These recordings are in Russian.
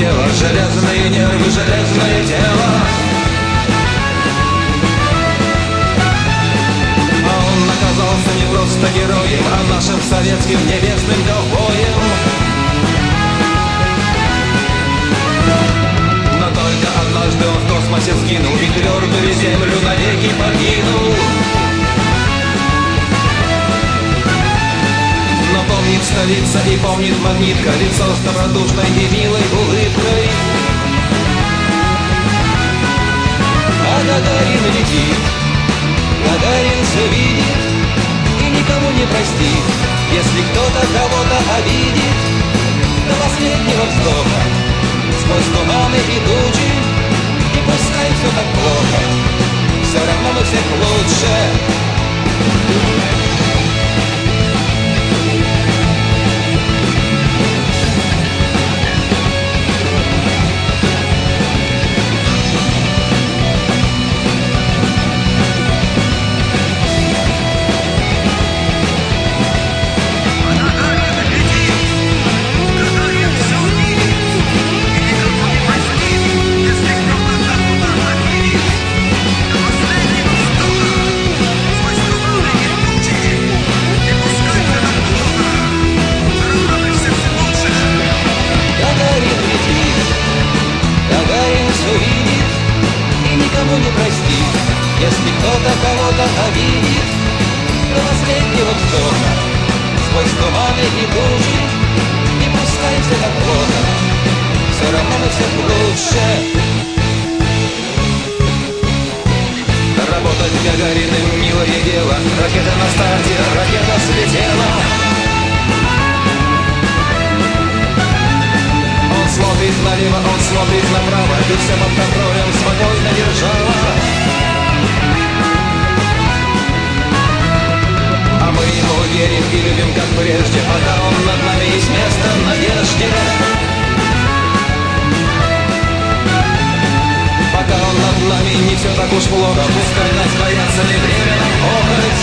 дело, железные нервы, железное тело. А он оказался не просто героем, а нашим советским небесным ковбоем. Но только однажды он в космосе скинул и твердую землю навеки покинул. Но помнит столица и помнит магнитка, лицо с добродушной и милой улыбкой. А Гагарин летит, Гагарин все видит и никому не простит, если кто-то кого-то обидит. До последнего вздоха, сквозь туманы и тучи, и пускай все так плохо, все равно мы всех лучше. Не простит, если кто-то кого-то обидит. До последнего вздоха, сквозь туманы и тучи, и пускай все так плохо, все равно мы всех лучше. Работать Гагариным милое дело, ракета на старте, ракета слетела. Он смотрит налево, он смотрит направо, и все под контролем спокойно держала. А мы ему верим и любим, как прежде, пока он над нами есть место надежде. Пока он над нами не все так уж плохо, пускай нас боятся, не время нам охоть.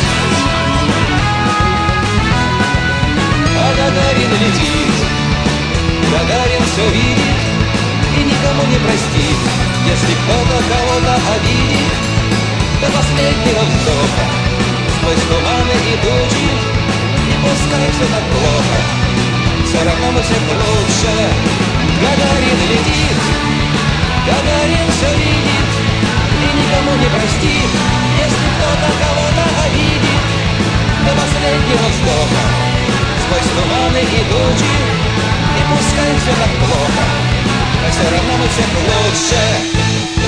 А Гагарин летит, Гагарин все видит и никому не простит, если кто-то кого-то обидит. До последнего вздоха, сквозь туманы и тучи, и пускай все так плохо, все равно мы всех лучше. Гагарин летит, Гагарин все видит и никому не простит, если кто-то кого-то обидит. До последнего вздоха, сквозь туманы и тучи, и пускай все так плохо, но все равно мы всех лучше.